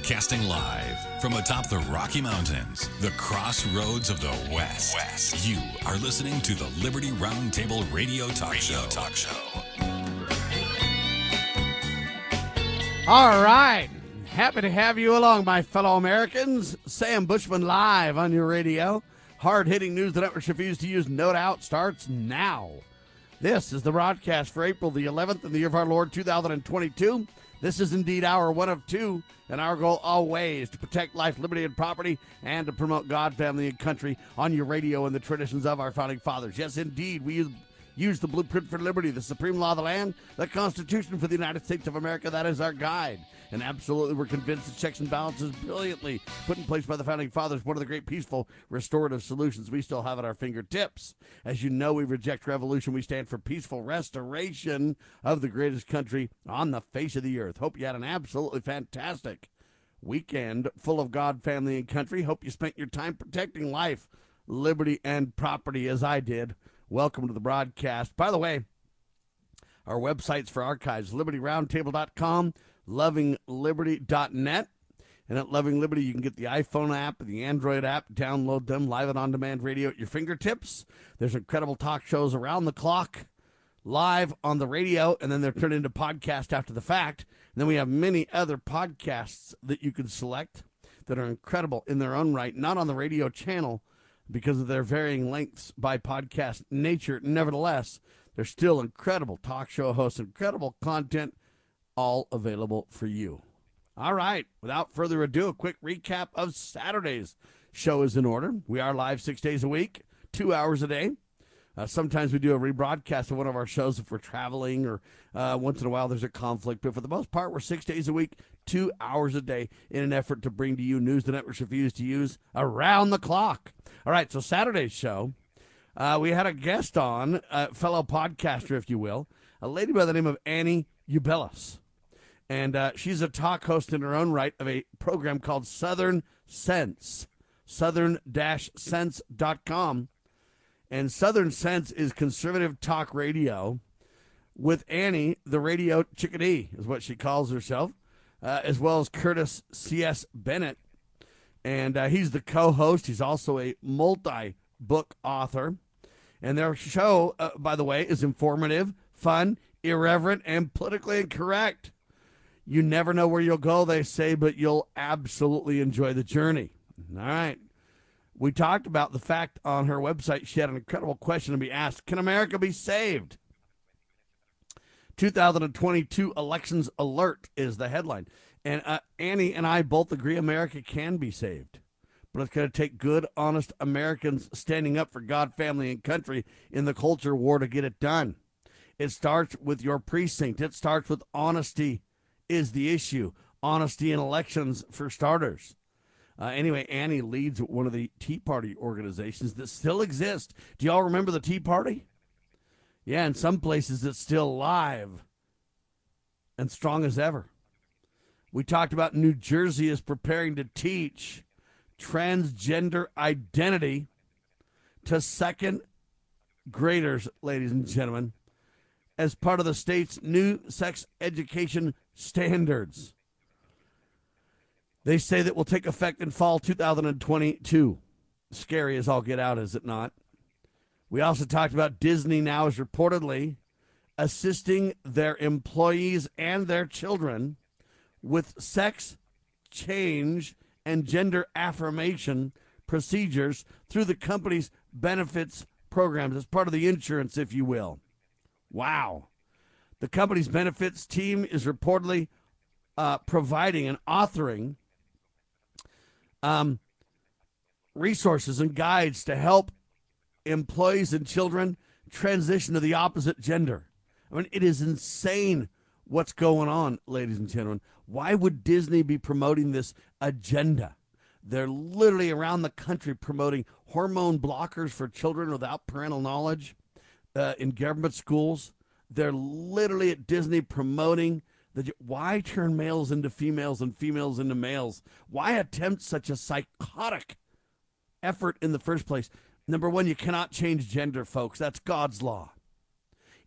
Broadcasting live from atop the Rocky Mountains, the crossroads of the West. You are listening to the Liberty Roundtable Radio Talk Show. All right. Happy to have you along, my fellow Americans. Sam Bushman live on your radio. Hard-hitting news the networks refuse to use, no doubt, starts now. This is the broadcast for April the 11th in the year of our Lord 2022. This is indeed our one of two, and our goal always to protect life, liberty, and property, and to promote God, family, and country on your radio and the traditions of our founding fathers. Yes, indeed, we use the blueprint for liberty, the supreme law of the land, the Constitution for the United States of America. That is our guide. And absolutely, we're convinced that checks and balances brilliantly put in place by the founding fathers, one of the great peaceful restorative solutions we still have at our fingertips. As you know, we reject revolution. We stand for peaceful restoration of the greatest country on the face of the earth. Hope you had an absolutely fantastic weekend full of God, family, and country. Hope you spent your time protecting life, liberty, and property as I did. Welcome to the broadcast. By the way, our websites for archives, libertyroundtable.com, lovingliberty.net. And at Loving Liberty, you can get the iPhone app and the Android app, download them, live and on-demand radio at your fingertips. There's incredible talk shows around the clock, live on the radio, and then they're turned into podcast after the fact. And then we have many other podcasts that you can select that are incredible in their own right, not on the radio channel, because of their varying lengths by podcast nature. Nevertheless, they're still incredible talk show hosts, incredible content, all available for you. All right, without further ado, a quick recap of Saturday's show is in order. We are live 6 days a week, 2 hours a day. Sometimes we do a rebroadcast of one of our shows if we're traveling or once in a while there's a conflict. But for the most part, we're 6 days a week, 2 hours a day in an effort to bring to you news the networks refuse to use around the clock. All right, so Saturday's show, we had a guest on, a fellow podcaster, if you will, a lady by the name of Annie Ubelis. And she's a talk host in her own right of a program called Southern Sense, southern-sense.com. And Southern Sense is conservative talk radio with Annie, the radio chickadee, is what she calls herself, as well as Curtis C.S. Bennett. And he's the co-host. He's also a multi-book author. And their show, by the way, is informative, fun, irreverent, and politically incorrect. You never know where you'll go, they say, but you'll absolutely enjoy the journey. All right. We talked about the fact on her website she had an incredible question to be asked. Can America be saved? 2022 Elections Alert is the headline. And Annie and I both agree America can be saved. But it's going to take good, honest Americans standing up for God, family, and country in the culture war to get it done. It starts with your precinct. It starts with honesty is the issue. Honesty in elections for starters. Anyway, Annie leads one of the Tea Party organizations that still exist. Do y'all remember the Tea Party? Yeah, in some places it's still alive and strong as ever. We talked about New Jersey is preparing to teach transgender identity to second graders, ladies and gentlemen, as part of the state's new sex education standards. They say that will take effect in fall 2022. Scary as all get out, is it not? We also talked about Disney now is reportedly assisting their employees and their children with sex change and gender affirmation procedures through the company's benefits programs as part of the insurance, if you will. Wow. The company's benefits team is reportedly providing and authoring resources and guides to help employees and children transition to the opposite gender. I mean, it is insane what's going on, ladies and gentlemen. Why would Disney be promoting this agenda? They're literally around the country promoting hormone blockers for children without parental knowledge in government schools. They're literally at Disney promoting why turn males into females and females into males? Why attempt such a psychotic effort in the first place? Number one, you cannot change gender, folks. That's God's law.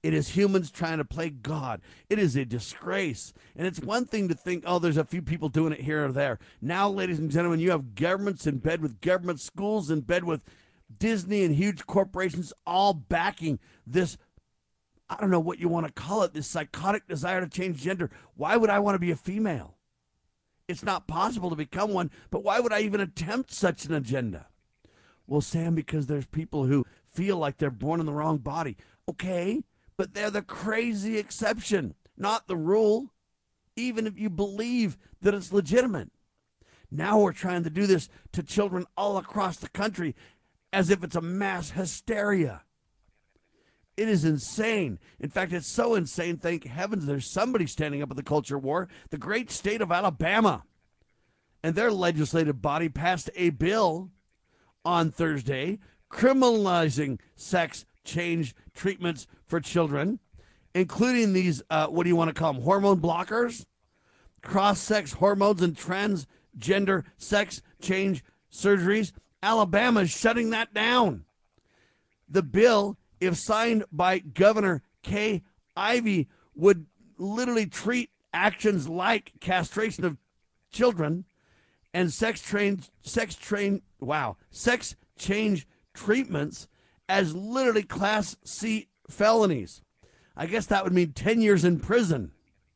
It is humans trying to play God. It is a disgrace. And it's one thing to think, oh, there's a few people doing it here or there. Now, ladies and gentlemen, you have governments in bed with government, schools in bed with Disney and huge corporations all backing this, I don't know what you want to call it, this psychotic desire to change gender. Why would I want to be a female? It's not possible to become one, but why would I even attempt such an agenda? Well, Sam, because there's people who feel like they're born in the wrong body. Okay, but they're the crazy exception, not the rule, even if you believe that it's legitimate. Now we're trying to do this to children all across the country as if it's a mass hysteria. It is insane. In fact, it's so insane, thank heavens there's somebody standing up at the culture war. The great state of Alabama and their legislative body passed a bill on Thursday criminalizing sex change treatments for children, including these, what do you want to call them, hormone blockers, cross-sex hormones, and transgender sex change surgeries. Alabama is shutting that down. The bill, if signed by Governor Kay Ivey, would literally treat actions like castration of children and sex change treatments as literally Class C felonies. I guess that would mean 10 years in prison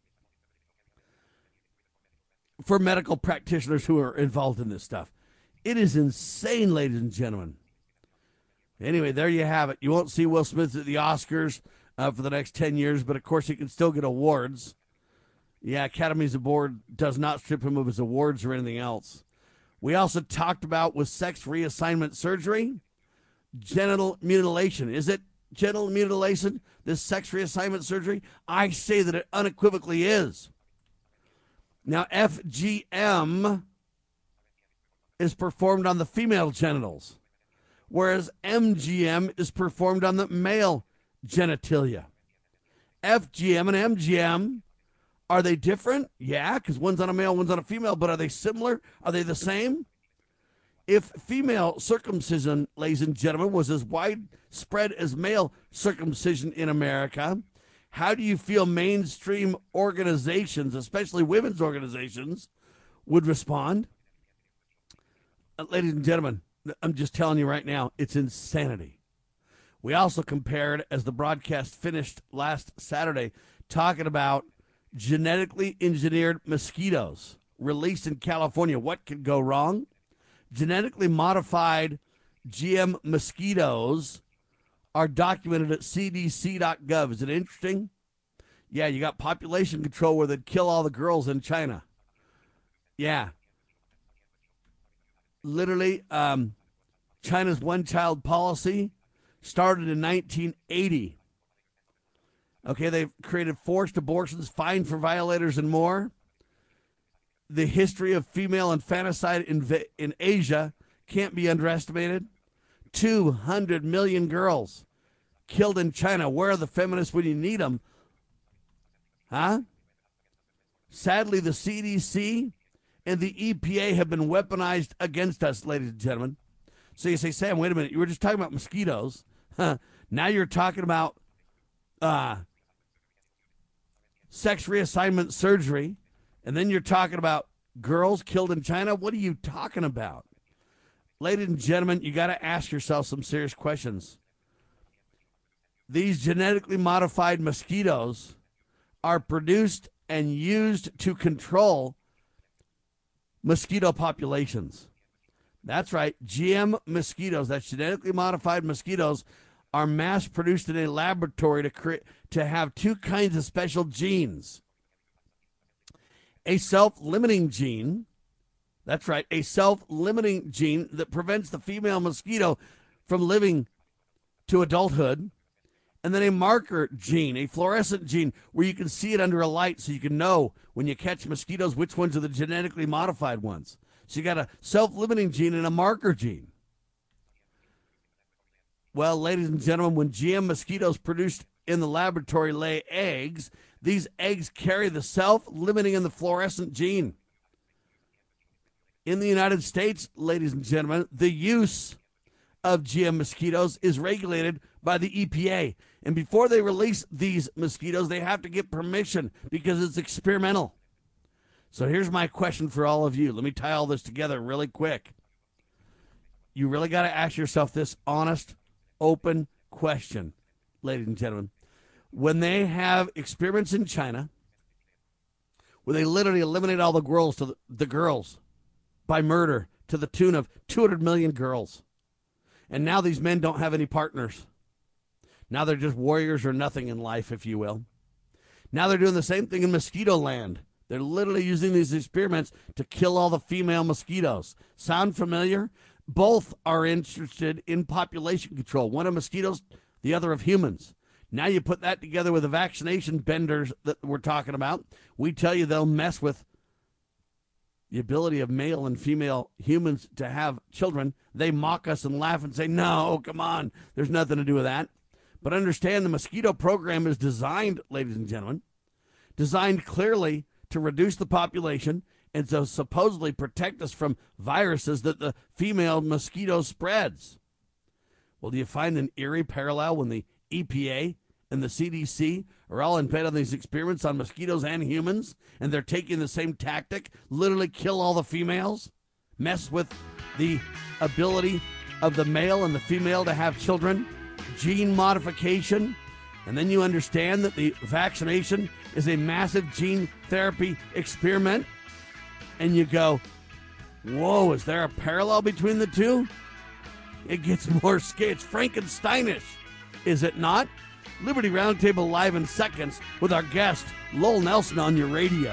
for medical practitioners who are involved in this stuff. It is insane, ladies and gentlemen. Anyway, there you have it. You won't see Will Smith at the Oscars for the next 10 years, but of course he can still get awards. Yeah, Academy's Award does not strip him of his awards or anything else. We also talked about with sex reassignment surgery, genital mutilation. Is it genital mutilation, this sex reassignment surgery? I say that it unequivocally is. Now, FGM is performed on the female genitals, whereas MGM is performed on the male genitalia. FGM and MGM, are they different? Yeah, because one's on a male, one's on a female, but are they similar? Are they the same? If female circumcision, ladies and gentlemen, was as widespread as male circumcision in America, how do you feel mainstream organizations, especially women's organizations, would respond? Ladies and gentlemen, I'm just telling you right now, it's insanity. We also compared, as the broadcast finished last Saturday, talking about genetically engineered mosquitoes released in California. What could go wrong? Genetically modified GM mosquitoes are documented at cdc.gov. Is it interesting? Yeah, you got population control where they'd kill all the girls in China. Yeah. Literally, China's one-child policy started in 1980. Okay, they've created forced abortions, fined for violators, and more. The history of female infanticide in Asia can't be underestimated. 200 million girls killed in China. Where are the feminists when you need them? Huh? Sadly, the CDC and the EPA have been weaponized against us, ladies and gentlemen. So you say, Sam, wait a minute. You were just talking about mosquitoes. Now you're talking about sex reassignment surgery. And then you're talking about girls killed in China. What are you talking about? Ladies and gentlemen, you got to ask yourself some serious questions. These genetically modified mosquitoes are produced and used to control mosquito populations. That's right. GM mosquitoes, that's genetically modified mosquitoes, are mass produced in a laboratory to have two kinds of special genes. A self-limiting gene, that's right, a self-limiting gene that prevents the female mosquito from living to adulthood, and then a marker gene, a fluorescent gene, where you can see it under a light so you can know when you catch mosquitoes which ones are the genetically modified ones. So you got a self-limiting gene and a marker gene. Well, ladies and gentlemen, when GM mosquitoes produced in the laboratory lay eggs, these eggs carry the self-limiting and the fluorescent gene. In the United States, ladies and gentlemen, the use of GM mosquitoes is regulated by the EPA. And before they release these mosquitoes, they have to get permission because it's experimental. So here's my question for all of you. Let me tie all this together really quick. You really got to ask yourself this honest, open question, ladies and gentlemen. When they have experiments in China where they literally eliminate all the girls by murder to the tune of 200 million girls, and now these men don't have any partners. Now they're just warriors or nothing in life, if you will. Now they're doing the same thing in mosquito land. They're literally using these experiments to kill all the female mosquitoes. Sound familiar? Both are interested in population control, one of mosquitoes, the other of humans. Now you put that together with the vaccination benders that we're talking about. We tell you they'll mess with the ability of male and female humans to have children. They mock us and laugh and say, no, come on, there's nothing to do with that. But understand the mosquito program is designed, ladies and gentlemen, designed clearly to reduce the population and to supposedly protect us from viruses that the female mosquito spreads. Well, do you find an eerie parallel when the EPA and the CDC are all in bed on these experiments on mosquitoes and humans, and they're taking the same tactic, literally kill all the females, mess with the ability of the male and the female to have children, gene modification, and then you understand that the vaccination is a massive gene therapy experiment, and you go, whoa, is there a parallel between the two? It gets more scary. It's Frankensteinish, is it not? Liberty Roundtable live in seconds with our guest, Lowell Nelson, on your radio.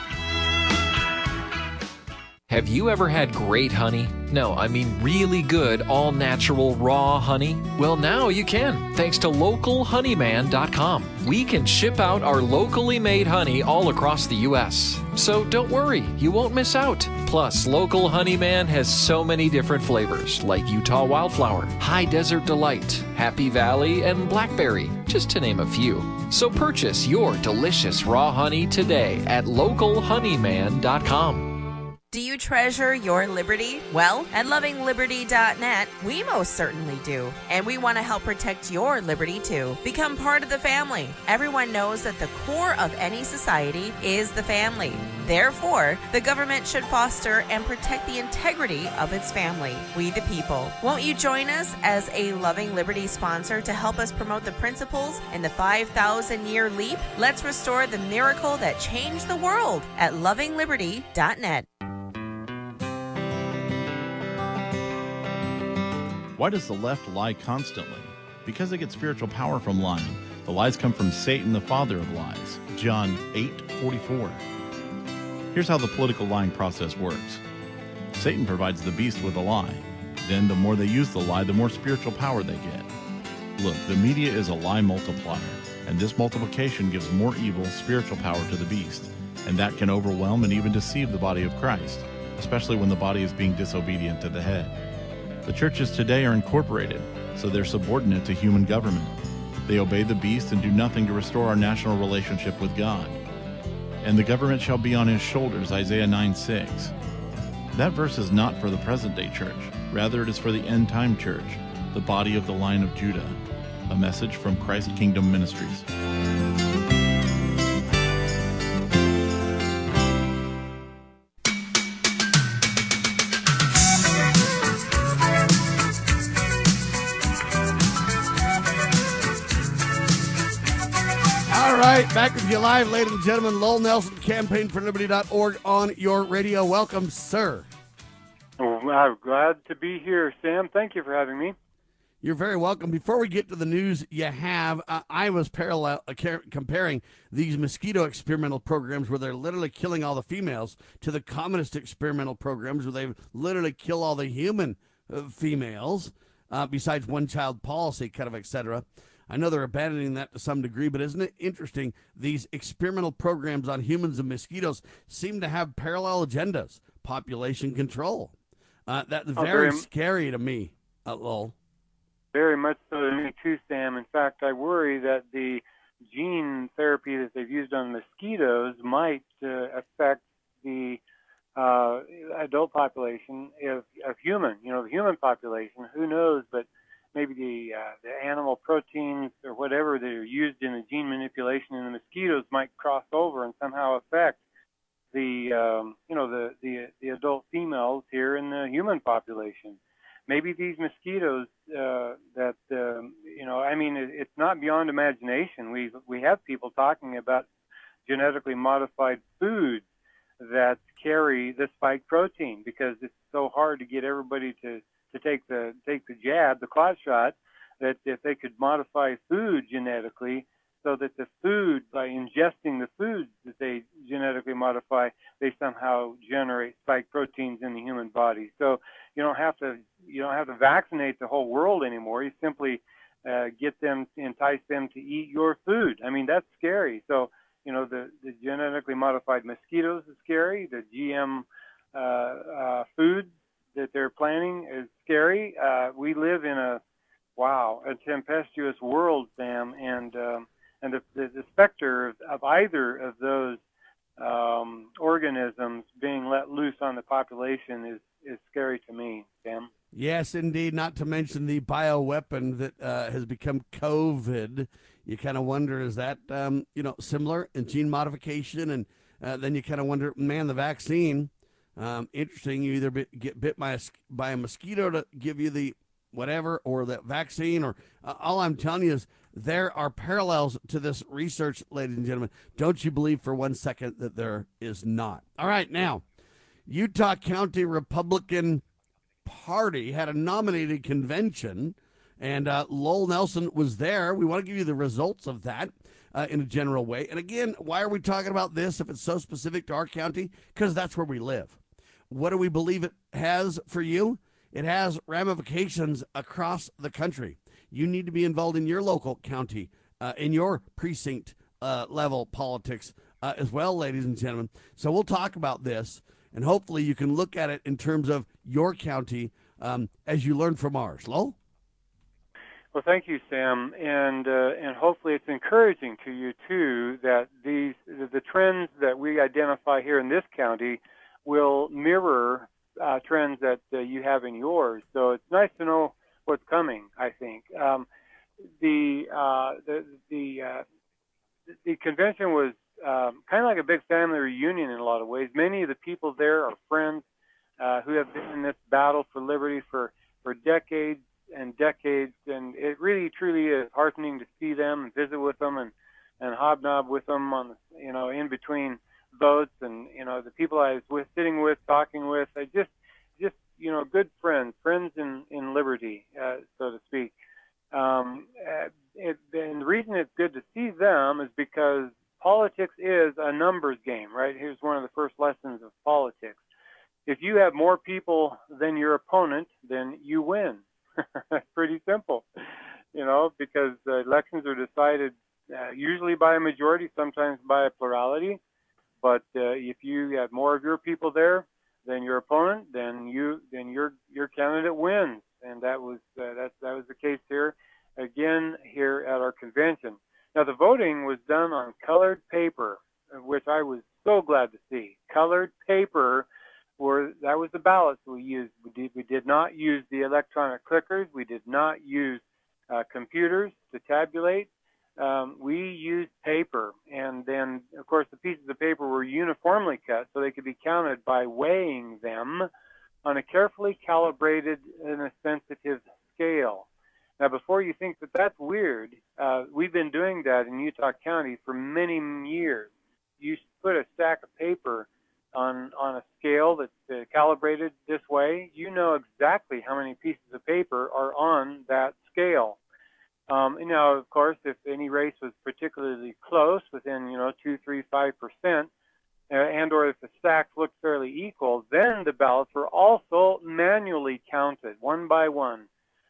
Have you ever had great honey? No, I mean really good, all-natural, raw honey? Well, now you can, thanks to LocalHoneyman.com. We can ship out our locally made honey all across the U.S. So don't worry, you won't miss out. Plus, Local Honeyman has so many different flavors, like Utah Wildflower, High Desert Delight, Happy Valley, and Blackberry, just to name a few. So purchase your delicious raw honey today at LocalHoneyman.com. Do you treasure your liberty? Well, at lovingliberty.net, we most certainly do. And we want to help protect your liberty too. Become part of the family. Everyone knows that the core of any society is the family. Therefore, the government should foster and protect the integrity of its family, we the people. Won't you join us as a Loving Liberty sponsor to help us promote the principles in the 5,000-year leap? Let's restore the miracle that changed the world at lovingliberty.net. Why does the left lie constantly? Because they get spiritual power from lying. The lies come from Satan, the father of lies. John 8:44. Here's how the political lying process works. Satan provides the beast with a lie. Then the more they use the lie, the more spiritual power they get. Look, the media is a lie multiplier, and this multiplication gives more evil spiritual power to the beast, and that can overwhelm and even deceive the body of Christ, especially when the body is being disobedient to the head. The churches today are incorporated, so they're subordinate to human government. They obey the beast and do nothing to restore our national relationship with God. And the government shall be on his shoulders, Isaiah 9:6. That verse is not for the present-day church. Rather, it is for the end-time church, the body of the Lion of Judah. A message from Christ Kingdom Ministries. Back with you live, ladies and gentlemen. Lowell Nelson, campaignforliberty.org on your radio. Welcome, sir. Well, I'm glad to be here, Sam. Thank you for having me. You're very welcome. Before we get to the news you have, I was comparing these mosquito experimental programs where they're literally killing all the females to the communist experimental programs where they literally kill all the human females, besides one-child policy, kind of, et cetera. I know they're abandoning that to some degree, but isn't it interesting? These experimental programs on humans and mosquitoes seem to have parallel agendas. Population control. That's very scary to me, Lowell. Very much so to me too, Sam. In fact, I worry that the gene therapy that they've used on mosquitoes might affect the adult population of human, the human population. Who knows? But maybe the animal proteins or whatever that are used in the gene manipulation in the mosquitoes might cross over and somehow affect the the adult females here in the human population. Maybe these mosquitoes it's not beyond imagination. We have people talking about genetically modified foods that carry the spike protein, because it's so hard to get everybody to take the jab, the clot shot, that if they could modify food genetically so that the food, by ingesting the foods that they genetically modify, they somehow generate spike proteins in the human body. So you don't have to vaccinate the whole world anymore. You simply entice them to eat your food. I mean, that's scary. So the genetically modified mosquitoes is scary. The GM foods that they're planning is scary. We live in a tempestuous world, Sam, and the specter of either of those organisms being let loose on the population is scary to me, Sam. Yes, indeed. Not to mention the bioweapon that has become COVID. You kind of wonder, is that similar in gene modification? And then you kind of wonder, man, the vaccine. Interesting. You either get bit by a mosquito to give you the whatever, or that vaccine, or all I'm telling you is there are parallels to this research, ladies and gentlemen. Don't you believe for 1 second that there is not. All right, now, Utah County Republican Party had a nominated convention, and Lowell Nelson was there. We want to give you the results of that in a general way. And again, why are we talking about this if it's so specific to our county? Because that's where we live. What do we believe it has for you? It has ramifications across the country. You need to be involved in your local county, in your precinct level politics as well, ladies and gentlemen. So we'll talk about this, and hopefully you can look at it in terms of your county as you learn from ours. Lowell? Well, thank you, Sam, and hopefully it's encouraging to you too that the trends that we identify here in this county will mirror trends that you have in yours. So it's nice to know what's coming, I think. The convention was kind of like a big family reunion in a lot of ways. Many of the people there are friends who have been in this battle for liberty for decades and decades, and it really truly is heartening to see them and visit with them and hobnob with them on in between votes, and the people I was sitting with, talking with, I just good friends in liberty, so to speak. And the reason it's good to see them is because politics is a numbers game, right? Here's one of the first lessons of politics. If you have more people than your opponent, then you win. That's pretty simple, because elections are decided usually by a majority, sometimes by a plurality. But if you have more of your people there than your opponent, then your candidate wins, and that was the case here again here at our convention. Now the voting was done on colored paper, which I was so glad to see. Colored paper. That was the ballots we used. We did not use the electronic clickers. We did not use computers to tabulate. We used paper, and then, of course, the pieces of paper were uniformly cut so they could be counted by weighing them on a carefully calibrated and a sensitive scale. Now, before you think that that's weird, we've been doing that in Utah County for many years. You put a stack of paper on a scale that's calibrated this way, you know exactly how many pieces of paper are on that scale. Now, of course, if any race was particularly close, within 2, 3, 5%, and or if the stacks looked fairly equal, then the ballots were also manually counted one by one.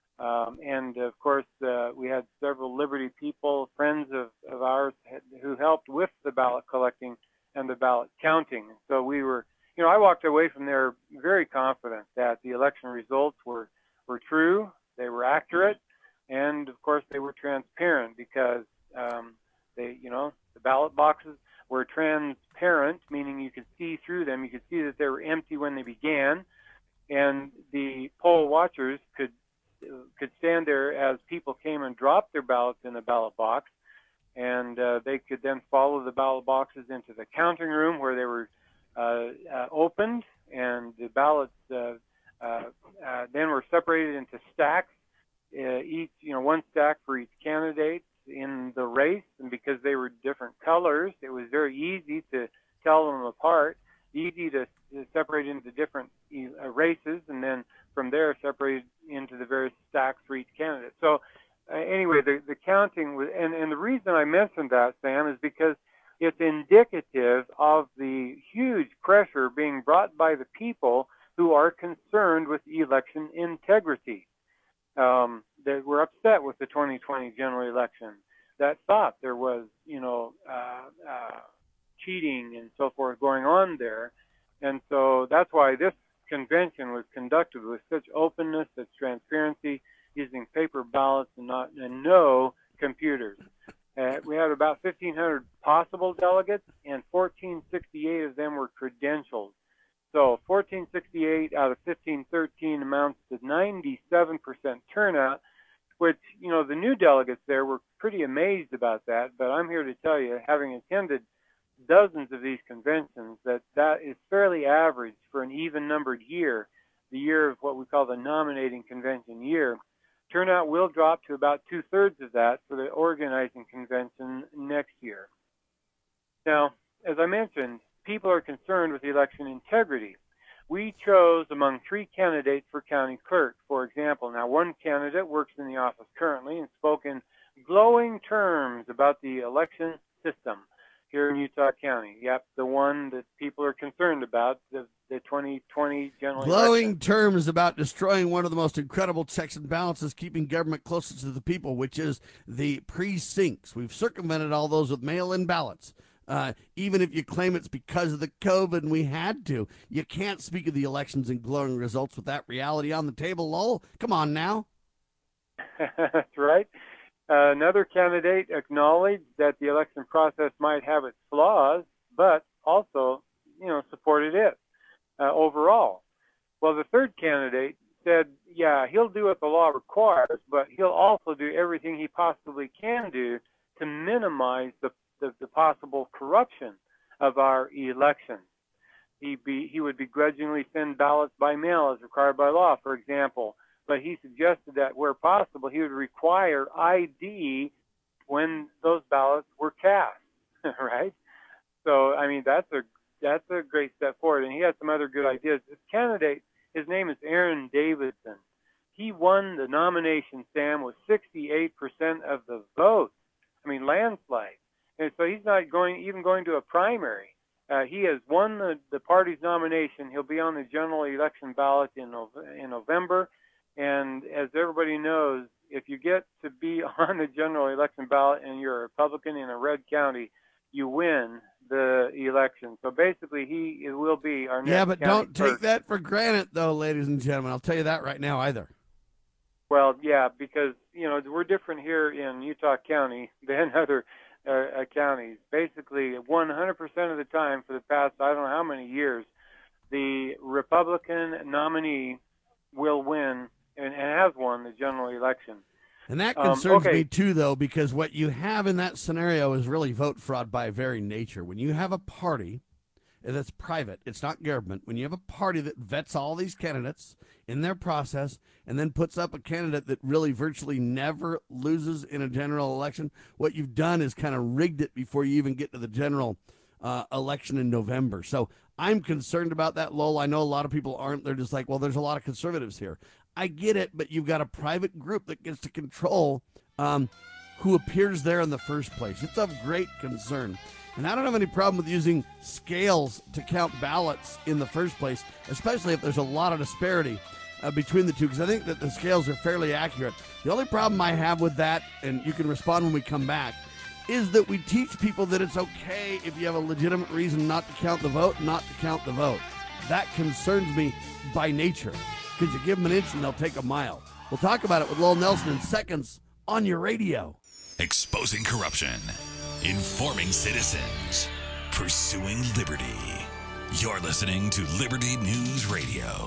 And of course, we had several Liberty people, friends of ours, who helped with the ballot collecting and the ballot counting. So we were, I walked away from there very confident that the election results were true, they were accurate, and of course they were transparent because the ballot boxes were transparent, meaning you could see through them. You could see that they were empty when they began, and the poll watchers could stand there as people came and dropped their ballots in the ballot box, and they could then follow the ballot boxes into the counting room where they were opened, and the ballots then were separated into stacks, each, one stack for each candidate in the race. And because they were different colors, it was very easy to tell them apart, easy to separate into different races, and then from there separated into the various stacks for each candidate. So anyway, the counting was, and the reason I mentioned that, Sam, is because it's indicative of the huge pressure being brought by the people who are concerned with election integrity, that were upset with the 2020 general election, that thought there was, cheating and so forth going on there. And so that's why this convention was conducted with such openness, such transparency, using paper ballots and no computers. We had about 1,500 possible delegates, and 1,468 of them were credentialed. So 1,468 out of 1,513 amounts to 97% turnout, which, the new delegates there were pretty amazed about that. But I'm here to tell you, having attended dozens of these conventions, that is fairly average for an even-numbered year, the year of what we call the nominating convention year. Turnout will drop to about 2/3 of that for the organizing convention next year. Now, as I mentioned, people are concerned with election integrity. We chose among 3 candidates for county clerk, for example. Now, one candidate works in the office currently and spoke in glowing terms about the election system here in Utah County. Yep, the one that people are concerned about, the 2020 general glowing election. terms about destroying one of the most incredible checks and balances, keeping government closest to the people, which is the precincts. We've circumvented all those with mail-in ballots. Even if you claim it's because of the COVID and we had to, you can't speak of the elections and glowing results with that reality on the table, Lowell. Come on now. That's right. Another candidate acknowledged that the election process might have its flaws, but also, supported it overall. Well, the third candidate said, yeah, he'll do what the law requires, but he'll also do everything he possibly can do to minimize the possible corruption of our elections. He would begrudgingly send ballots by mail as required by law, for example. But he suggested that where possible, he would require ID when those ballots were cast, right? So, that's a great step forward. And he had some other good ideas. This candidate, his name is Aaron Davidson. He won the nomination, Sam, with 68% of the vote. Landslide. And so he's not even going to a primary. He has won the party's nomination. He'll be on the general election ballot in November. And as everybody knows, if you get to be on the general election ballot and you're a Republican in a red county, you win the election. So basically, he will be our next Yeah, but don't clerk. take that for granted, though, ladies and gentlemen. I'll tell you that right now either. Well, yeah, because, we're different here in Utah County than other counties. Basically, 100% of the time for the past, I don't know how many years, the Republican nominee will win and has won the general election. And that concerns me, too, though, because what you have in that scenario is really vote fraud by very nature. When you have a party that's private, it's not government, when you have a party that vets all these candidates in their process and then puts up a candidate that really virtually never loses in a general election, what you've done is kind of rigged it before you even get to the general election in November. So I'm concerned about that, Lowell. I know a lot of people aren't. They're just like, well, there's a lot of conservatives here. I get it, but you've got a private group that gets to control who appears there in the first place. It's of great concern. And I don't have any problem with using scales to count ballots in the first place, especially if there's a lot of disparity between the two, because I think that the scales are fairly accurate. The only problem I have with that, and you can respond when we come back, is that we teach people that it's okay if you have a legitimate reason not to count the vote, not to count the vote. That concerns me by nature, because you give them an inch and they'll take a mile. We'll talk about it with Lowell Nelson in seconds on your radio. Exposing corruption, informing citizens. pursuing liberty. You're listening to Liberty News Radio.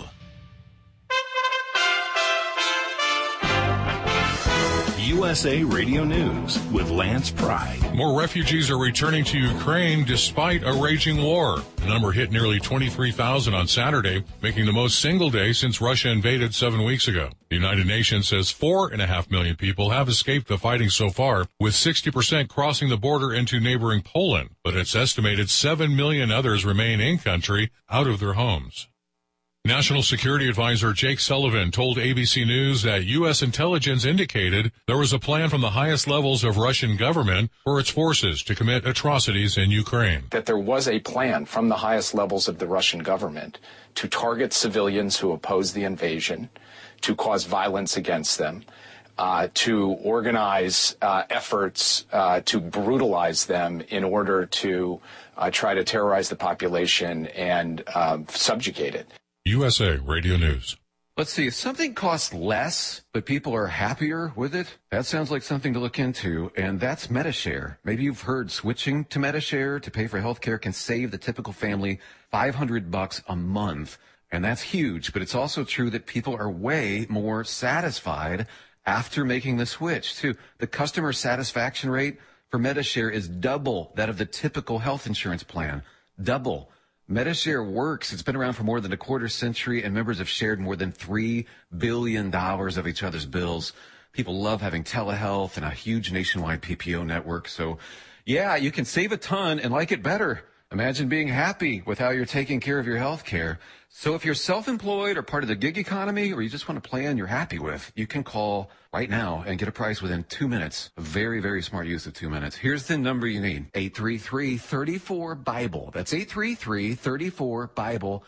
USA Radio News with Lance Pride. More refugees are returning to Ukraine despite a raging war. The number hit nearly 23,000 on Saturday, making the most single day since Russia invaded 7 weeks ago. The United Nations says 4.5 million people have escaped the fighting so far, with 60% crossing the border into neighboring Poland. But it's estimated 7 million others remain in country, out of their homes. National Security Advisor Jake Sullivan told ABC News that U.S. intelligence indicated there was a plan from the highest levels of Russian government for its forces to commit atrocities in Ukraine. That there was a plan from the highest levels of the Russian government to target civilians who oppose the invasion, to cause violence against them, to organize efforts to brutalize them in order to try to terrorize the population and subjugate it. USA Radio News. Let's see, if something costs less, but people are happier with it, that sounds like something to look into, and that's Medi-Share. Maybe you've heard switching to Medi-Share to pay for health care can save the typical family $500 a month, and that's huge, but it's also true that people are way more satisfied after making the switch, too. The customer satisfaction rate for Medi-Share is double that of the typical health insurance plan. Double. Medi-Share works. It's been around for more than a quarter century, and members have shared more than $3 billion of each other's bills. People love having telehealth and a huge nationwide PPO network. So, yeah, you can save a ton and like it better. Imagine being happy with how you're taking care of your health care. So if you're self-employed or part of the gig economy, or you just want a plan you're happy with, you can call right now and get a price within 2 minutes. A very, very smart use of 2 minutes. Here's the number you need. 833-34-BIBLE. That's 833-34-BIBLE.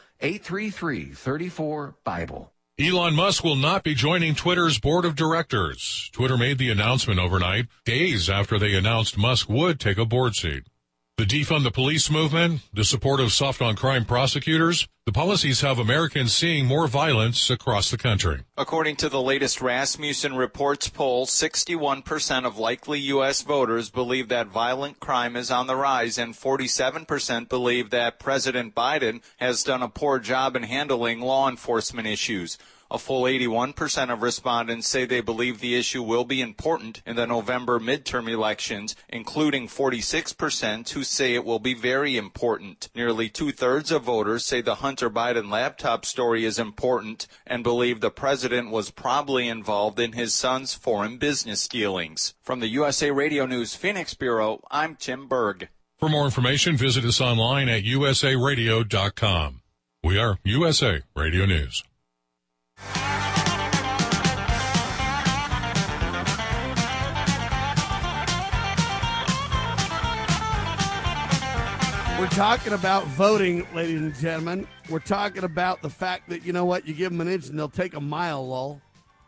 833-34-BIBLE. Elon Musk will not be joining Twitter's board of directors. Twitter made the announcement overnight, days after they announced Musk would take a board seat. The defund the police movement, the support of soft-on-crime prosecutors, the policies have Americans seeing more violence across the country. According to the latest Rasmussen Reports poll, 61% of likely U.S. voters believe that violent crime is on the rise, and 47% believe that President Biden has done a poor job in handling law enforcement issues. A full 81% of respondents say they believe the issue will be important in the November midterm elections, including 46% who say it will be very important. Nearly two-thirds of voters say the Hunter Biden laptop story is important and believe the president was probably involved in his son's foreign business dealings. From the USA Radio News Phoenix Bureau, I'm Tim Berg. For more information, visit us online at usaradio.com. We are USA Radio News. We're talking about voting, ladies and gentlemen. We're talking about the fact that, you know what, you give them an inch and they'll take a mile, lol.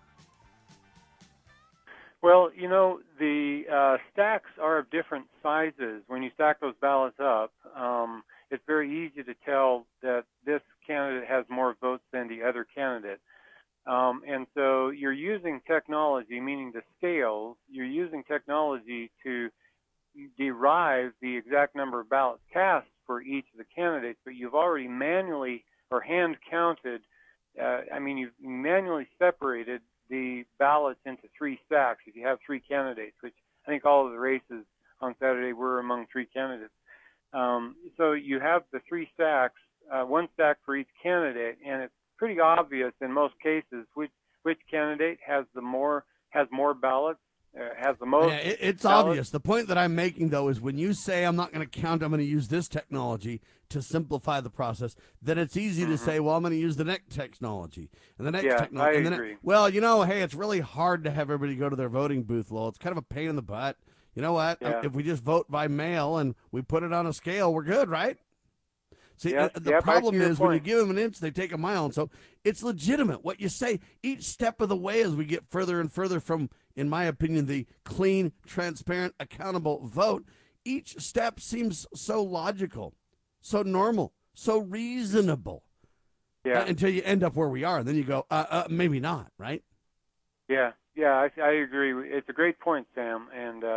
Well, you know, the stacks are of different sizes. When you stack those ballots up, it's very easy to tell that this candidate has more votes than the other candidate. And so you're using technology, meaning the scales, you're using technology to derive the exact number of ballots cast for each of the candidates, but you've already manually or hand counted, you've manually separated the ballots into three stacks if you have three candidates, which I think all of the races on Saturday were among three candidates. So you have the three stacks, one stack for each candidate, and it's pretty obvious in most cases which candidate has more ballots, has the most. Yeah, it's ballots. obvious. The point that I'm making, though, is when you say I'm not going to count, I'm going to use this technology to simplify the process, then it's easy to say, well, I'm going to use the next technology and the next technology. I agree. Hey, it's really hard to have everybody go to their voting booth, Lowell. It's kind of a pain in the butt. You know what? Yeah. If we just vote by mail and we put it on a scale, we're good, right? See, the problem is when you give them an inch, they take a mile. And so it's legitimate what you say. Each step of the way as we get further and further from, in my opinion, the clean, transparent, accountable vote, each step seems so logical, so normal, so reasonable. Yeah. Until you end up where we are. And then you go, maybe not, right? Yeah, I agree. It's a great point, Sam. And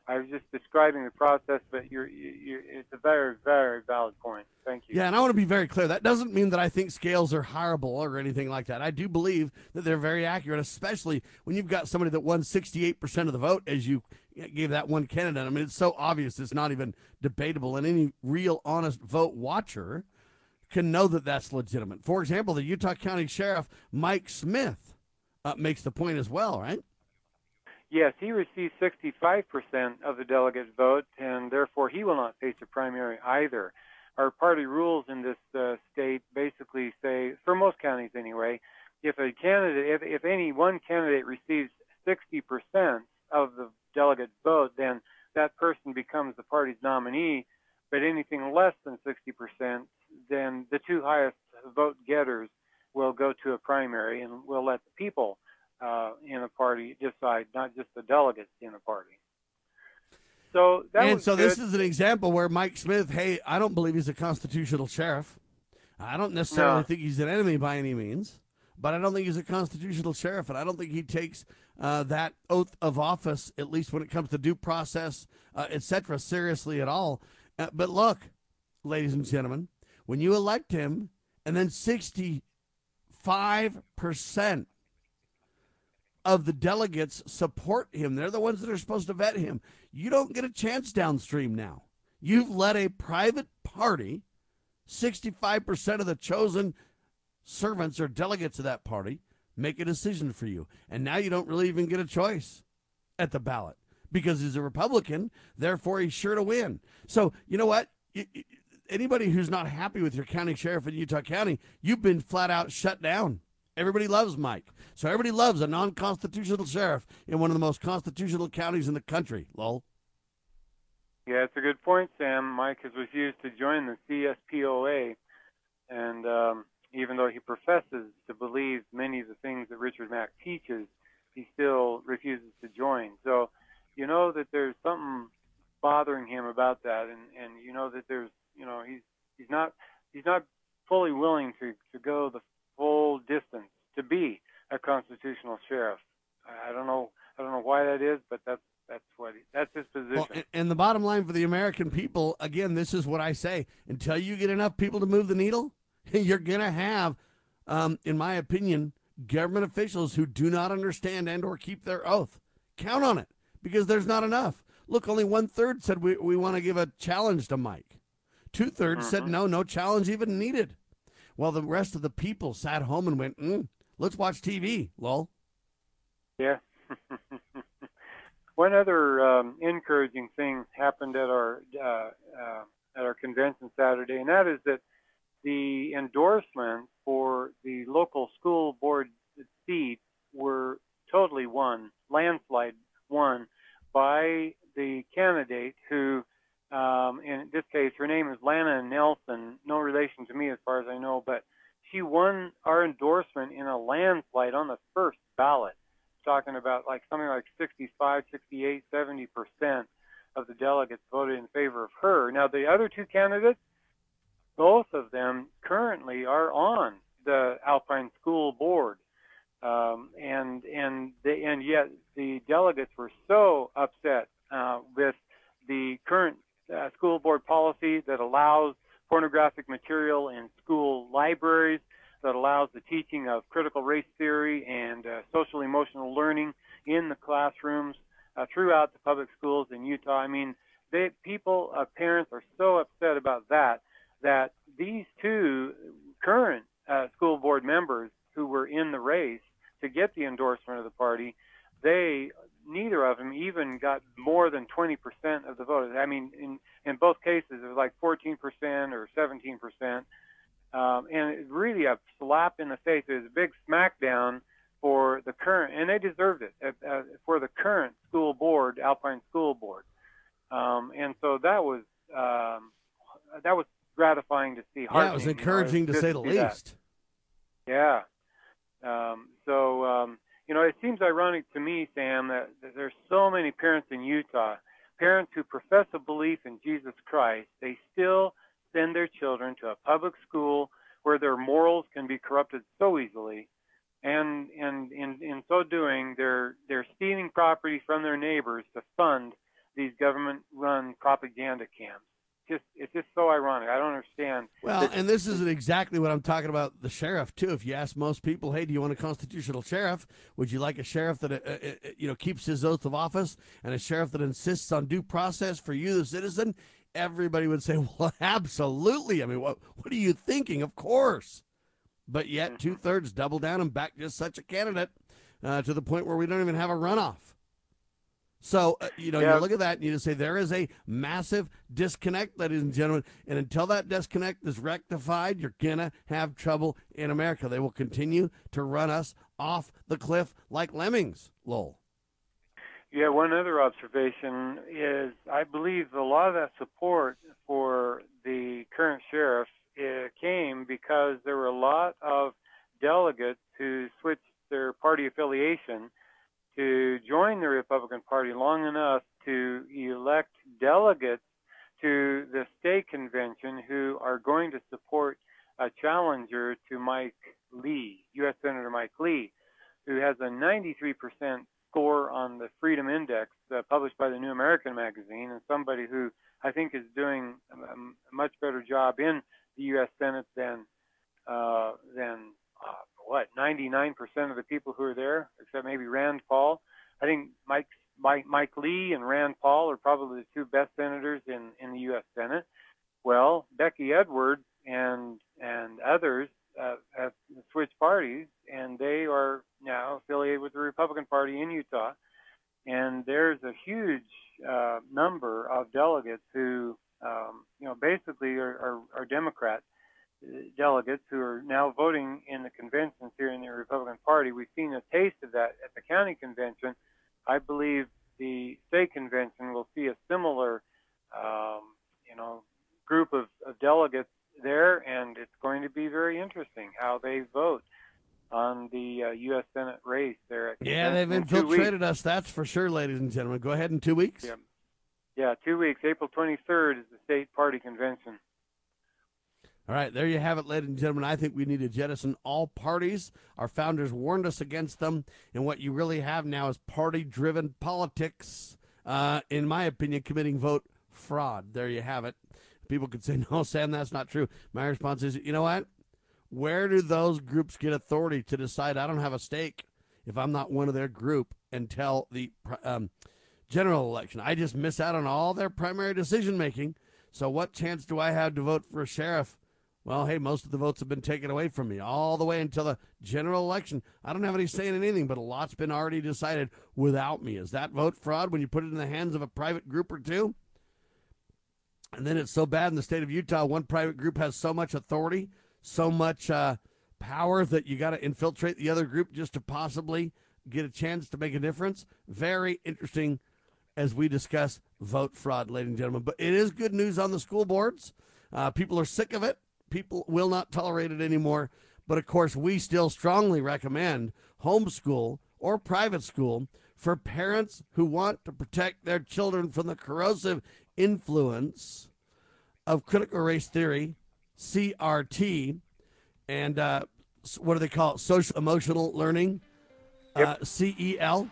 I was just describing the process, but it's a very, very valid point. Thank you. Yeah, and I want to be very clear. That doesn't mean that I think scales are horrible or anything like that. I do believe that they're very accurate, especially when you've got somebody that won 68% of the vote, as you gave that one candidate. I mean, it's so obvious it's not even debatable, and any real, honest vote watcher can know that that's legitimate. For example, the Utah County Sheriff, Mike Smith, makes the point as well, right? Yes, he received 65% of the delegates' vote, and therefore he will not face a primary either. Our party rules in this state basically say, for most counties anyway, if a candidate, if any one candidate receives 60% of the delegates' vote, then that person becomes the party's nominee. But anything less than 60%, then the two highest vote getters will go to a primary, and we'll let the people in a party decide, not just the delegates in a party. So this is an example where Mike Smith, hey, I don't believe he's a constitutional sheriff. I don't necessarily think he's an enemy by any means, but I don't think he's a constitutional sheriff, and I don't think he takes that oath of office, at least when it comes to due process, et cetera, seriously at all. But look, ladies and gentlemen, when you elect him and then 65% of the delegates support him, they're the ones that are supposed to vet him, you don't get a chance downstream now. You've let a private party, 65% of the chosen servants or delegates of that party, make a decision for you. And now you don't really even get a choice at the ballot because he's a Republican, therefore he's sure to win. So, you know what? Anybody who's not happy with your county sheriff in Utah County, you've been flat out shut down. Everybody loves Mike. So everybody loves a non-constitutional sheriff in one of the most constitutional counties in the country, lol. Yeah, it's a good point, Sam. Mike has refused to join the CSPOA, and even though he professes to believe many of the things that Richard Mack teaches, he still refuses to join. So you know that there's something bothering him about that, and you know that there's, you know, he's not fully willing to go the full distance to be a constitutional sheriff. I don't know why that is, but that's his position. Well, and the bottom line for the American people, again, this is what I say: until you get enough people to move the needle, you're gonna have, in my opinion, government officials who do not understand and or keep their oath. Count on it, because there's not enough. Look, only 1/3 said we want to give a challenge to Mike. 2/3 said no challenge even needed. Well, the rest of the people sat home and went, let's watch TV, lol. Yeah. One other encouraging thing happened at our convention Saturday, and that is that the endorsements for the local school board seats were totally won, landslide won, by the candidate who, in this case, her name is Lana Nelson, no relation to me as far as I know, but she won our endorsement in a landslide on the first ballot, talking about like something like 65, 68, 70% of the delegates voted in favor of her. Now, the other two candidates, both of them currently are on the Alpine School Board. And yet the delegates were so upset with the current school board policy that allows pornographic material in school libraries, that allows the teaching of critical race theory and social emotional learning in the classrooms throughout the public schools in Utah. I mean, parents are so upset about that these two current school board members who were in the race to get the endorsement of the party, neither of them even got more than 20% of the vote. I mean, in both cases, it was like 14% or 17%. And it's really a slap in the face. It was a big smackdown for the current, and they deserved it, for the current school board, Alpine School Board. And so that was gratifying to see. Yeah, it was encouraging to say the least. Yeah. It seems ironic to me, Sam, that there's so many parents in Utah, parents who profess a belief in Jesus Christ, they still send their children to a public school where their morals can be corrupted so easily, and in so doing, they're stealing property from their neighbors to fund these government-run propaganda camps. It's just so ironic. I don't understand. Well, and this isn't exactly what I'm talking about the sheriff, too. If you ask most people, hey, do you want a constitutional sheriff? Would you like a sheriff that, keeps his oath of office and a sheriff that insists on due process for you, the citizen? Everybody would say, well, absolutely. I mean, what are you thinking? Of course. But yet 2/3 double down and back just such a candidate to the point where we don't even have a runoff. So, you look at that and you just say there is a massive disconnect, ladies and gentlemen. And until that disconnect is rectified, you're going to have trouble in America. They will continue to run us off the cliff like lemmings, Lowell. Yeah, one other observation is I believe a lot of that support for the current sheriff came because there were a lot of delegates who switched their party affiliation to join the Republican Party long enough to elect delegates to the state convention who are going to support a challenger to Mike Lee, U.S. Senator Mike Lee, who has a 93% score on the Freedom Index published by the New American magazine, and somebody who I think is doing a much better job in the U.S. Senate than 99% of the people who are there, except maybe Rand Paul. I think Mike Lee and Rand Paul are probably the two best senators in the U.S. Senate. Well, Becky Edwards and others have switched parties, and they are now affiliated with the Republican Party in Utah. And there's a huge number of delegates who, basically are Democrat delegates who are now voting in the conventions here in the Republican Party. We've seen a taste of that at the county convention. I believe the state convention will see a similar, group of delegates there, and it's going to be very interesting how they vote on the U.S. Senate race there. Yeah, they've infiltrated us, that's for sure, ladies and gentlemen. Go ahead in 2 weeks. Yeah, 2 weeks. April 23rd is the state party convention. All right, there you have it, ladies and gentlemen. I think we need to jettison all parties. Our founders warned us against them, and what you really have now is party-driven politics, in my opinion, committing vote fraud. There you have it. People could say, no, Sam, that's not true. My response is, you know what? Where do those groups get authority to decide I don't have a stake if I'm not one of their group until the general election? I just miss out on all their primary decision-making. So what chance do I have to vote for a sheriff? Well, hey, most of the votes have been taken away from me all the way until the general election. I don't have any say in anything, but a lot's been already decided without me. Is that vote fraud when you put it in the hands of a private group or two? And then it's so bad in the state of Utah, one private group has so much authority, so much power that you got to infiltrate the other group just to possibly get a chance to make a difference. Very interesting as we discuss vote fraud, ladies and gentlemen. But it is good news on the school boards. People are sick of it. People will not tolerate it anymore. But, of course, we still strongly recommend homeschool or private school for parents who want to protect their children from the corrosive influence of critical race theory, CRT, and what do they call it? Social emotional learning, CEL.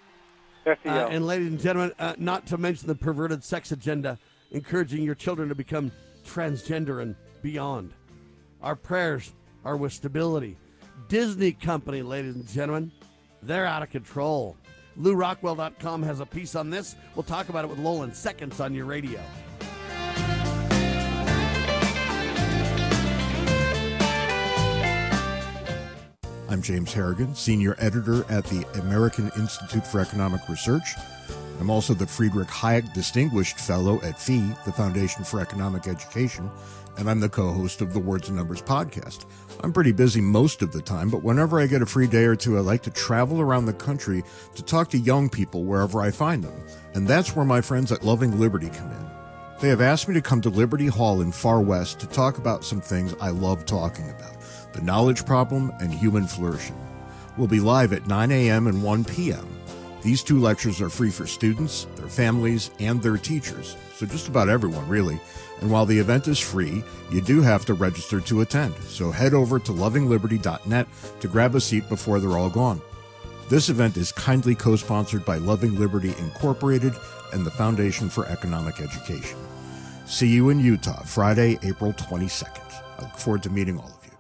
And, ladies and gentlemen, not to mention the perverted sex agenda, encouraging your children to become transgender and beyond. Our prayers are with stability. Disney Company, ladies and gentlemen, they're out of control. LouRockwell.com has a piece on this. We'll talk about it with Lowell in seconds on your radio. I'm James Harrigan, Senior Editor at the American Institute for Economic Research. I'm also the Friedrich Hayek Distinguished Fellow at FEE, the Foundation for Economic Education, and I'm the co-host of the Words and Numbers podcast. I'm pretty busy most of the time, but whenever I get a free day or two, I like to travel around the country to talk to young people wherever I find them. And that's where my friends at Loving Liberty come in. They have asked me to come to Liberty Hall in Far West to talk about some things I love talking about: the knowledge problem and human flourishing. We'll be live at 9 a.m. and 1 p.m. These two lectures are free for students, their families, and their teachers, so just about everyone, really. And while the event is free, you do have to register to attend, so head over to lovingliberty.net to grab a seat before they're all gone. This event is kindly co-sponsored by Loving Liberty Incorporated and the Foundation for Economic Education. See you in Utah, Friday, April 22nd. I look forward to meeting all of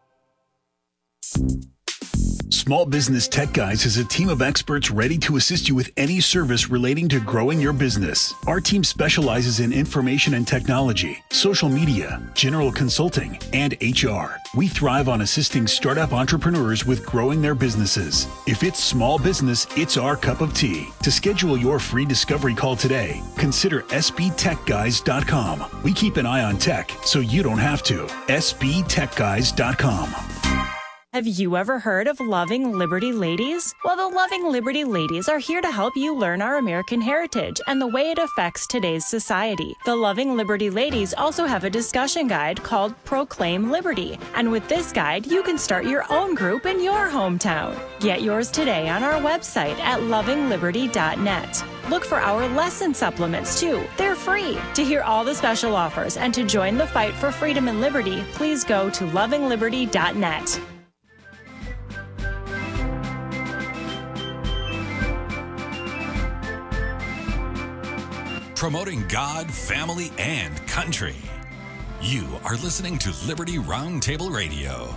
you. Small Business Tech Guys is a team of experts ready to assist you with any service relating to growing your business. Our team specializes in information and technology, social media, general consulting, and HR. We thrive on assisting startup entrepreneurs with growing their businesses. If it's small business, it's our cup of tea. To schedule your free discovery call today, consider sbtechguys.com. We keep an eye on tech so you don't have to. sbtechguys.com. Have you ever heard of Loving Liberty Ladies? Well, the Loving Liberty Ladies are here to help you learn our American heritage and the way it affects today's society. The Loving Liberty Ladies also have a discussion guide called Proclaim Liberty. And with this guide, you can start your own group in your hometown. Get yours today on our website at lovingliberty.net. Look for our lesson supplements, too. They're free. To hear all the special offers and to join the fight for freedom and liberty, please go to lovingliberty.net. Promoting God, family, and country. You are listening to Liberty Roundtable Radio.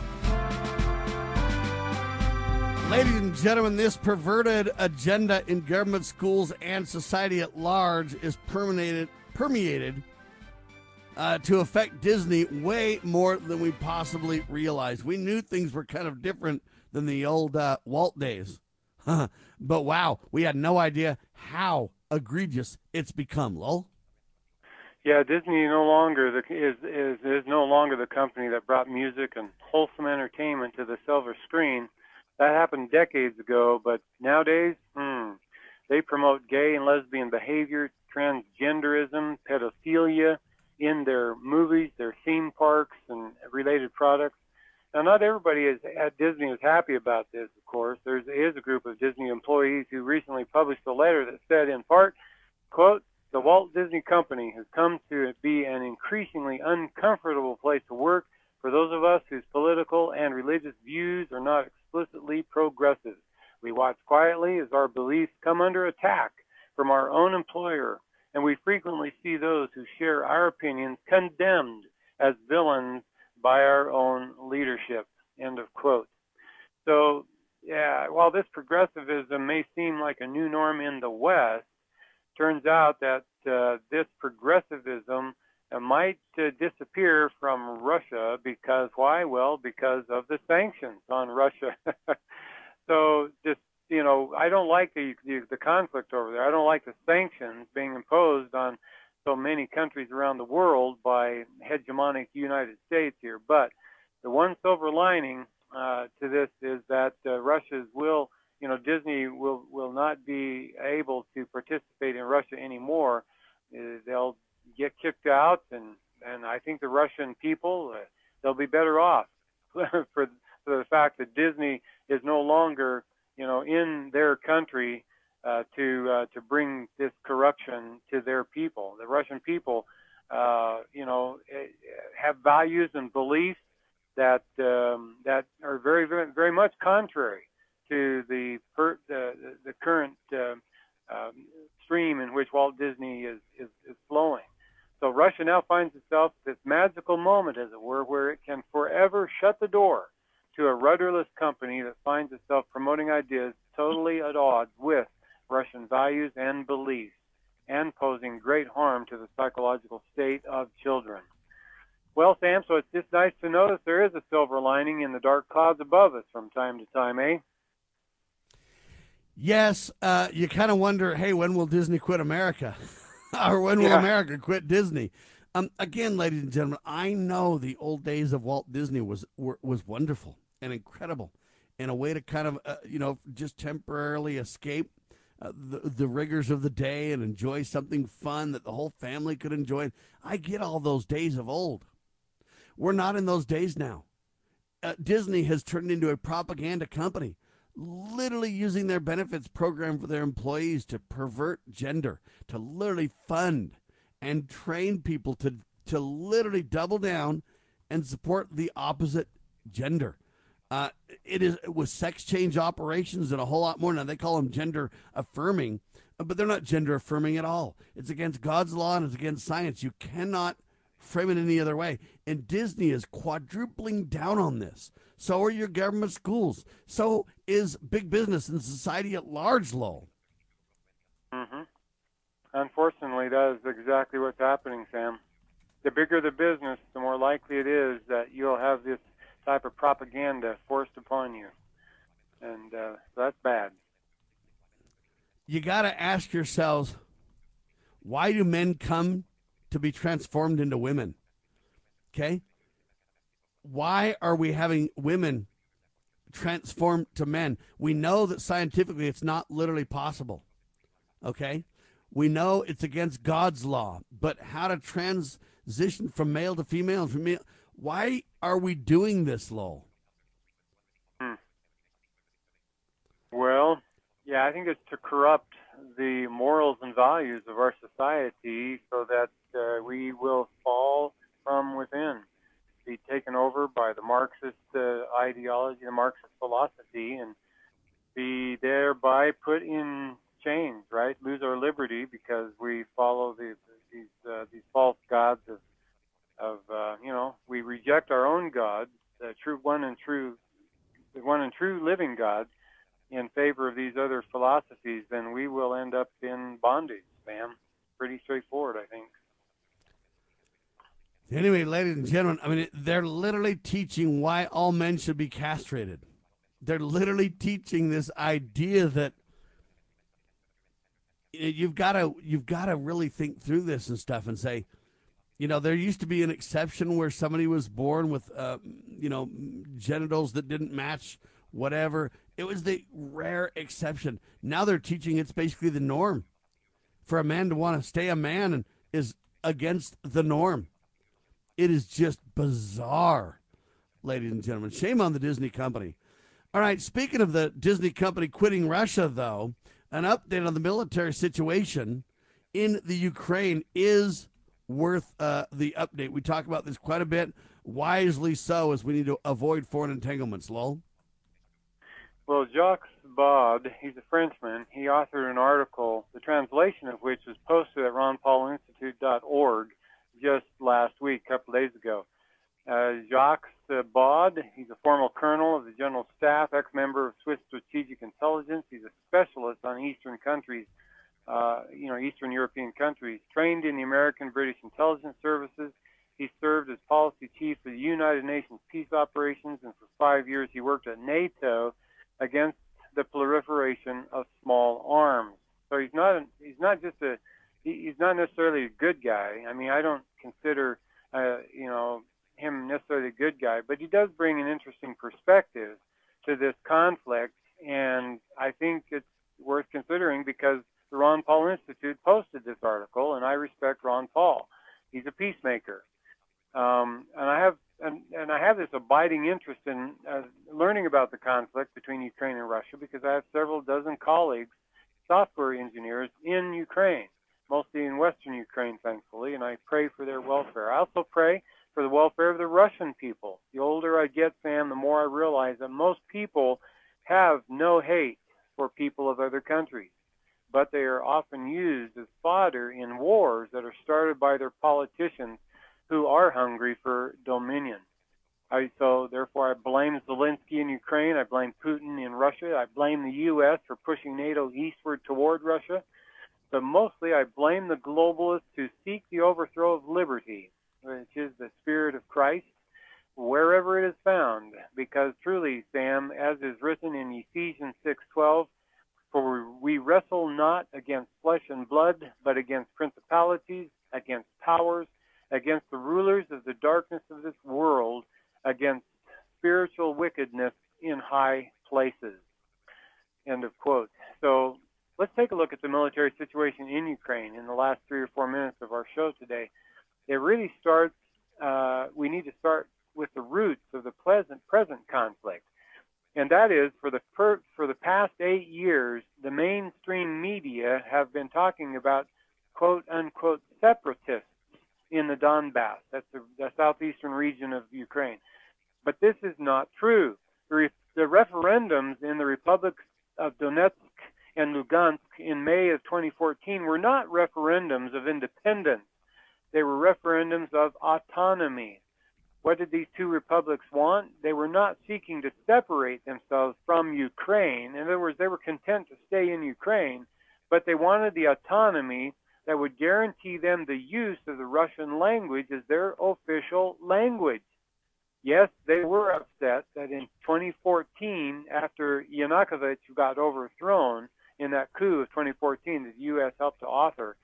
Ladies and gentlemen, this perverted agenda in government, schools, and society at large is permeated to affect Disney way more than we possibly realized. We knew things were kind of different than the old Walt days. But wow, we had no idea how egregious it's become. Lowell? Yeah, Disney no longer is no longer the company that brought music and wholesome entertainment to the silver screen. That happened decades ago, but nowadays, they promote gay and lesbian behavior, transgenderism, pedophilia in their movies, their theme parks, and related products. Now, not everybody at Disney is happy about this, of course. There is a group of Disney employees who recently published a letter that said, in part, quote, "The Walt Disney Company has come to be an increasingly uncomfortable place to work for those of us whose political and religious views are not explicitly progressive. We watch quietly as our beliefs come under attack from our own employer, and we frequently see those who share our opinions condemned as villains by our own leadership," end of quote. So, yeah, while this progressivism may seem like a new norm in the West, turns out that this progressivism might disappear from Russia because, why? Well, because of the sanctions on Russia. So just, I don't like the conflict over there. I don't like the sanctions being imposed on so many countries around the world by hegemonic United States here. But the one silver lining to this is that Disney will not be able to participate in Russia anymore. They'll get kicked out, and I think the Russian people, they'll be better off for the fact that Disney is no longer, in their country to bring this corruption to their people. The Russian people, have values and beliefs that are very, very, very much contrary to the current stream in which Walt Disney is flowing. So Russia now finds itself at this magical moment, as it were, where it can forever shut the door to a rudderless company that finds itself promoting ideas totally at odds with Russian values and beliefs, and posing great harm to the psychological state of children. Well, Sam, so it's just nice to notice there is a silver lining in the dark clouds above us from time to time, eh? Yes, you kind of wonder, hey, when will Disney quit America? Or when will America quit Disney? Again, ladies and gentlemen, I know the old days of Walt Disney was wonderful and incredible, and a way to kind of, just temporarily escape the rigors of the day and enjoy something fun that the whole family could enjoy. I get all those days of old. We're not in those days now. Disney has turned into a propaganda company, literally using their benefits program for their employees to pervert gender, to literally fund and train people to literally double down and support the opposite gender. It is with sex change operations and a whole lot more. Now, they call them gender affirming, but they're not gender affirming at all. It's against God's law and it's against science. You cannot frame it any other way. And Disney is quadrupling down on this. So are your government schools. So is big business and society at large, Lowell. Mm-hmm. Unfortunately, that is exactly what's happening, Sam. The bigger the business, the more likely it is that you'll have this type of propaganda forced upon you. And that's bad. You got to ask yourselves, why do men come to be transformed into women? Okay? Why are we having women transformed to men? We know that scientifically it's not literally possible. Okay? We know it's against God's law, but how to transition from male to female and from male, why are we doing this, Lowell? Well, yeah, I think it's to corrupt the morals and values of our society so that we will fall from within, be taken over by the Marxist ideology, the Marxist philosophy, and be thereby put in chains, right? Lose our liberty because we follow these false gods of we reject our own God, the one and true living God, in favor of these other philosophies. Then we will end up in bondage, Sam. Pretty straightforward, I think. Anyway, ladies and gentlemen, I mean, they're literally teaching why all men should be castrated. They're literally teaching this idea that you've got to really think through this and stuff and say, there used to be an exception where somebody was born with, genitals that didn't match whatever. It was the rare exception. Now they're teaching it's basically the norm. For a man to want to stay a man is against the norm. It is just bizarre, ladies and gentlemen. Shame on the Disney company. All right, speaking of the Disney company quitting Russia, though, an update on the military situation in the Ukraine is worth the update. We talk about this quite a bit, wisely so, as we need to avoid foreign entanglements. Lowell? Well, Jacques Baud, he's a Frenchman. He authored an article, the translation of which was posted at ronpaulinstitute.org just last week, a couple days ago. Jacques Baud, he's a former colonel of the General Staff, ex-member of Swiss Strategic Intelligence. He's a specialist on Eastern countries, Eastern European countries, trained in the American British intelligence services. He served as policy chief of the United Nations peace operations, and for 5 years he worked at NATO against the proliferation of small arms. So he's not necessarily a good guy. I mean, I don't consider him necessarily a good guy, but he does bring an interesting perspective to this conflict, and I think it's worth considering because the Ron Paul Institute posted this article, and I respect Ron Paul. He's a peacemaker, and I have this abiding interest in learning about the conflict between Ukraine and Russia because I have several dozen colleagues, software engineers in Ukraine, mostly in Western Ukraine, thankfully, and I pray for their welfare. I also pray for the welfare of the Russian people. The older I get, Sam, the more I realize that most people have no hate for people of other countries, but they are often used as fodder in wars that are started by their politicians who are hungry for dominion. So therefore I blame Zelensky in Ukraine, I blame Putin in Russia, I blame the U.S. for pushing NATO eastward toward Russia, but mostly I blame the globalists who seek the overthrow of liberty, which is the spirit of Christ, wherever it is found, because truly, Sam, as is written in Ephesians 6:12, for we wrestle not against flesh and blood, but against principalities, against powers, against the rulers of the darkness of this world, against spiritual wickedness in high places. End of quote. So let's take a look at the military situation in Ukraine in the last 3 or 4 minutes of our show today. It really starts, we need to start with the roots of the present conflict. And that is, for the past 8 years, the mainstream media have been talking about quote-unquote separatists in the Donbass. That's the southeastern region of Ukraine. But this is not true. the referendums in the republics of Donetsk and Lugansk in May of 2014 were not referendums of independence. They were referendums of autonomy. What did these two republics want? They were not seeking to separate themselves from Ukraine. In other words, they were content to stay in Ukraine, but they wanted the autonomy that would guarantee them the use of the Russian language as their official language. Yes, they were upset that in 2014, after Yanukovych got overthrown in that coup of 2014 that the U.S. helped to author,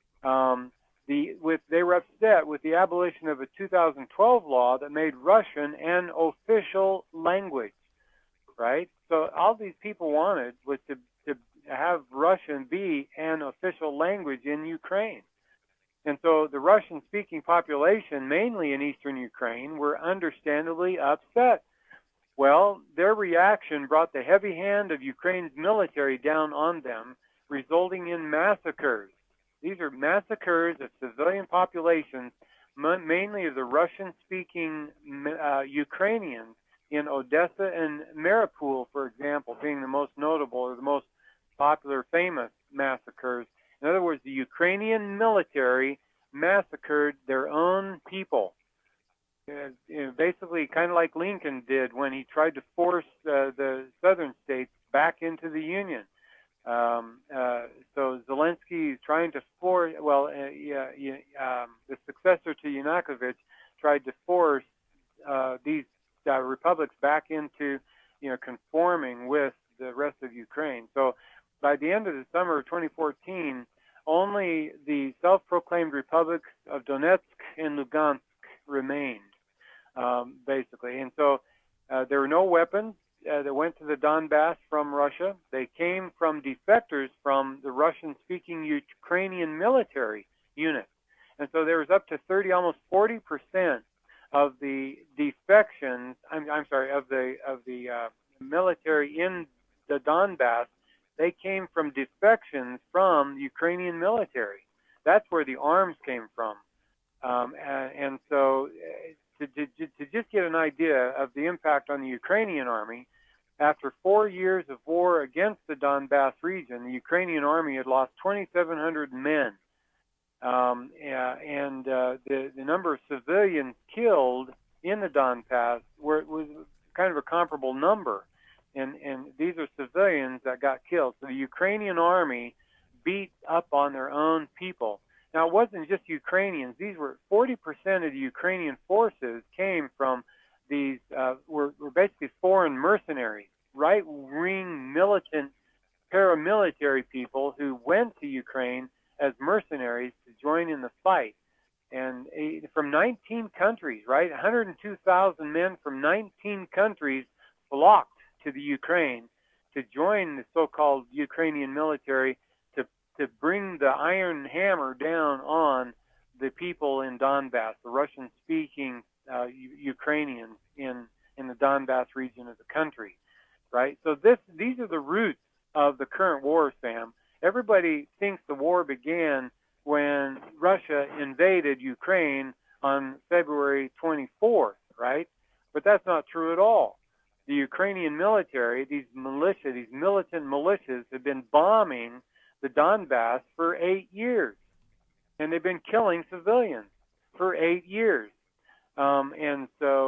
they were upset with the abolition of a 2012 law that made Russian an official language, right? So all these people wanted was to have Russian be an official language in Ukraine. And so the Russian-speaking population, mainly in eastern Ukraine, were understandably upset. Well, their reaction brought the heavy hand of Ukraine's military down on them, resulting in massacres. These are massacres of civilian populations, mainly of the Russian-speaking Ukrainians in Odessa and Mariupol, for example, being the most notable or the most popular, famous massacres. In other words, the Ukrainian military massacred their own people. Basically, kind of like Lincoln did when he tried to force the southern states back into the Union. So Zelensky is trying to force, the successor to Yanukovych tried to force these republics back into, conforming with the rest of Ukraine. So by the end of the summer of 2014, only the self-proclaimed republics of Donetsk and Lugansk remained, basically. And so there were no weapons that went to the Donbass from Russia. They came from defectors from the Russian-speaking Ukrainian military unit. And so there was up to 30, almost 40% of the defections, of the military in the Donbass, they came from defections from the Ukrainian military. That's where the arms came from. And so to just get an idea of the impact on the Ukrainian army, after 4 years of war against the Donbass region, the Ukrainian army had lost 2,700 men. The number of civilians killed in the Donbass was kind of a comparable number. And these are civilians that got killed. So the Ukrainian army beat up on their own people. Now, it wasn't just Ukrainians. These were 40% of the Ukrainian forces came from these, were basically foreign mercenaries, right-wing militant paramilitary people who went to Ukraine as mercenaries to join in the fight. And from 19 countries, right, 102,000 men from 19 countries flocked to the Ukraine to join the so-called Ukrainian military to bring the iron hammer down on the people in Donbass, the Russian-speaking Ukrainians in the Donbass region of the country, right? So these are the roots of the current war, Sam. Everybody thinks the war began when Russia invaded Ukraine on February 24th, right? But that's not true at all. The Ukrainian military, these militant militias, have been bombing the Donbass for 8 years, and they've been killing civilians for 8 years. And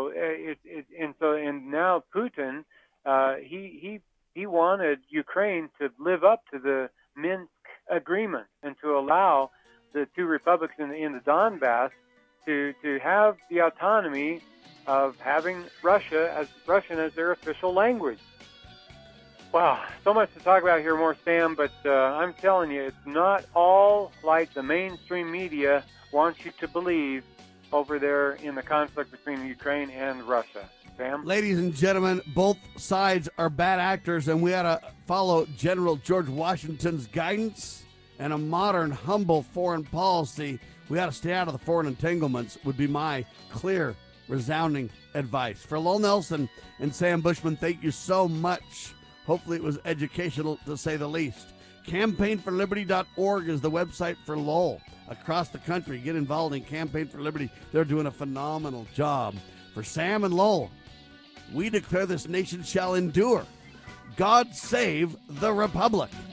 now Putin, he wanted Ukraine to live up to the Minsk agreement and to allow the two republics in the Donbass to have the autonomy of having Russian as their official language. Wow, so much to talk about here more, Sam, but I'm telling you, it's not all like the mainstream media wants you to believe over there in the conflict between Ukraine and Russia. Sam? Ladies and gentlemen, both sides are bad actors, and we ought to follow General George Washington's guidance and a modern, humble foreign policy. We ought to stay out of the foreign entanglements would be my clear, resounding advice. For Lowell Nelson and Sam Bushman, thank you so much. Hopefully it was educational, to say the least. CampaignForLiberty.org is the website for Lowell. Across the country, get involved in Campaign for Liberty. They're doing a phenomenal job. For Sam and Lowell, we declare this nation shall endure. God save the Republic.